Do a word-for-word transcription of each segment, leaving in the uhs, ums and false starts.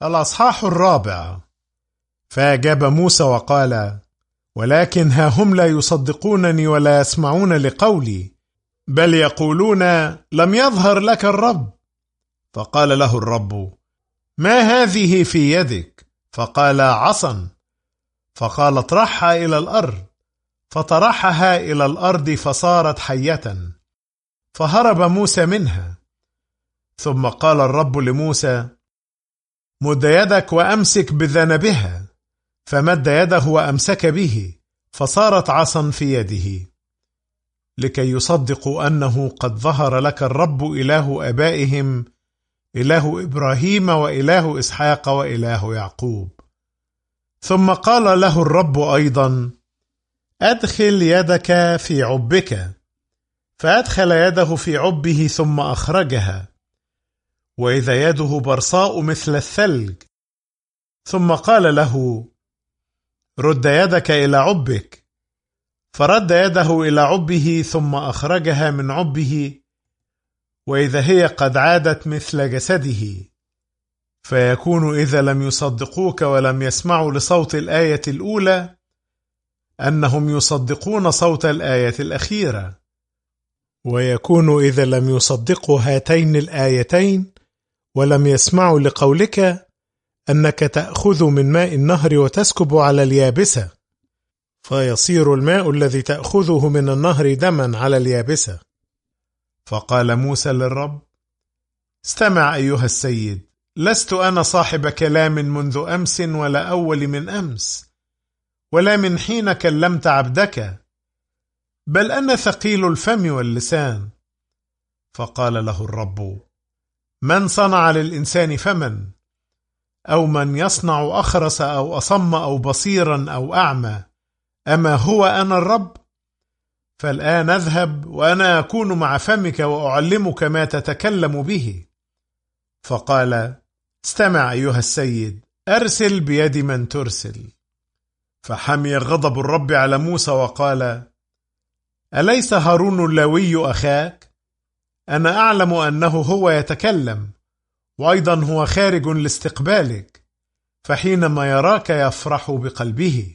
الأصحاح الرابع. فأجاب موسى وقال: ولكن ها هم لا يصدقونني ولا يسمعون لقولي، بل يقولون لم يظهر لك الرب. فقال له الرب: ما هذه في يدك؟ فقال: عصا. فقال: اطرحها إلى الأرض. فطرحها إلى الأرض فصارت حية، فهرب موسى منها. ثم قال الرب لموسى: مد يدك وأمسك بذنبها. فمد يده وأمسك به، فصارت عصا في يده، لكي يصدقوا أنه قد ظهر لك الرب إله آبائهم، إله إبراهيم وإله إسحاق وإله يعقوب. ثم قال له الرب أيضا: أدخل يدك في عبك. فأدخل يده في عبه ثم أخرجها، وإذا يده برصاء مثل الثلج. ثم قال له: رد يدك إلى عبك. فرد يده إلى عبه ثم أخرجها من عبه، وإذا هي قد عادت مثل جسده. فيكون إذا لم يصدقوك ولم يسمعوا لصوت الآية الأولى، أنهم يصدقون صوت الآية الأخيرة. ويكون إذا لم يصدقوا هاتين الآيتين ولم يسمعوا لقولك، أنك تأخذ من ماء النهر وتسكب على اليابسة، فيصير الماء الذي تأخذه من النهر دما على اليابسة. فقال موسى للرب: استمع أيها السيد، لست أنا صاحب كلام منذ أمس ولا أول من أمس، ولا من حين كلمت عبدك، بل أنا ثقيل الفم واللسان. فقال له الرب: من صنع للإنسان فمن؟ أو من يصنع أخرس أو أصم أو بصيرا أو أعمى؟ أما هو أنا الرب؟ فالآن اذهب، وأنا أكون مع فمك وأعلمك ما تتكلم به. فقال: استمع أيها السيد، أرسل بيد من ترسل. فحمي غضب الرب على موسى وقال: أليس هارون اللاوي أخاك؟ أنا أعلم أنه هو يتكلم، وأيضا هو خارج لاستقبالك، فحينما يراك يفرح بقلبه.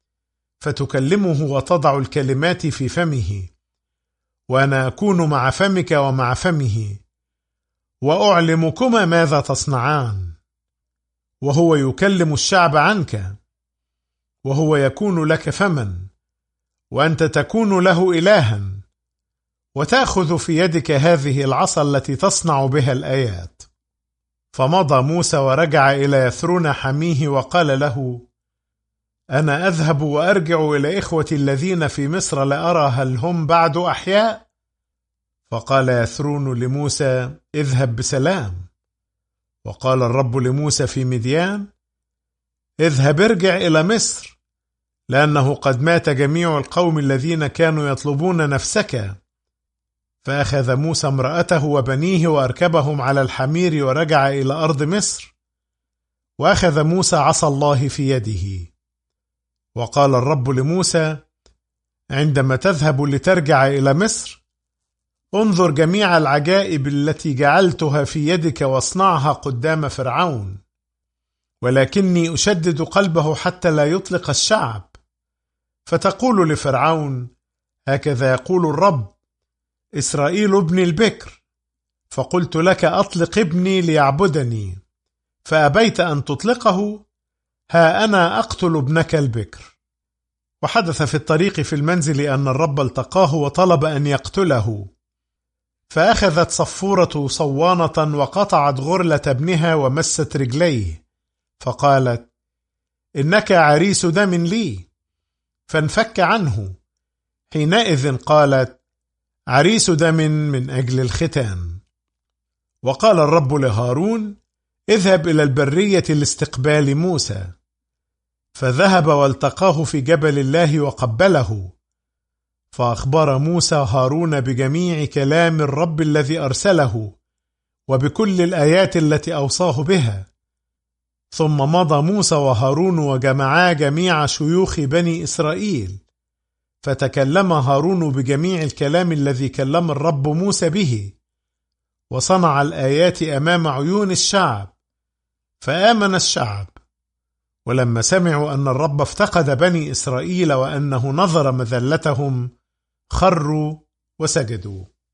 فتكلمه وتضع الكلمات في فمه، وأنا أكون مع فمك ومع فمه، وأعلمكما ماذا تصنعان. وهو يكلم الشعب عنك، وهو يكون لك فما، وأنت تكون له إلها، وتأخذ في يدك هذه العصا التي تصنع بها الآيات. فمضى موسى ورجع إلى يثرون حميه وقال له: أنا أذهب وأرجع إلى إخوتي الذين في مصر لأرى هل هم بعد أحياء. فقال يثرون لموسى: اذهب بسلام. وقال الرب لموسى في مديان: اذهب ارجع إلى مصر، لأنه قد مات جميع القوم الذين كانوا يطلبون نفسك. فأخذ موسى امرأته وبنيه وأركبهم على الحمير ورجع إلى أرض مصر. وأخذ موسى عصا الله في يده. وقال الرب لموسى: عندما تذهب لترجع إلى مصر، انظر جميع العجائب التي جعلتها في يدك واصنعها قدام فرعون، ولكني أشدد قلبه حتى لا يطلق الشعب. فتقول لفرعون: هكذا يقول الرب، إسرائيل ابني البكر، فقلت لك أطلق ابني ليعبدني، فأبيت أن تطلقه، ها أنا أقتل ابنك البكر. وحدث في الطريق في المنزل أن الرب التقاه وطلب أن يقتله. فأخذت صفورة صوانة وقطعت غرلة ابنها ومست رجليه، فقالت: إنك عريس دم لي. فانفك عنه. حينئذ قالت: عريس دم من أجل الختان. وقال الرب لهارون: اذهب إلى البرية لاستقبال موسى. فذهب والتقاه في جبل الله وقبله. فأخبر موسى هارون بجميع كلام الرب الذي أرسله، وبكل الآيات التي أوصاه بها. ثم مضى موسى وهارون وجمعا جميع شيوخ بني إسرائيل، فتكلم هارون بجميع الكلام الذي كلم الرب موسى به، وصنع الآيات أمام عيون الشعب، فآمن الشعب. ولما سمعوا أن الرب افتقد بني إسرائيل وأنه نظر مذلتهم خروا وسجدوا.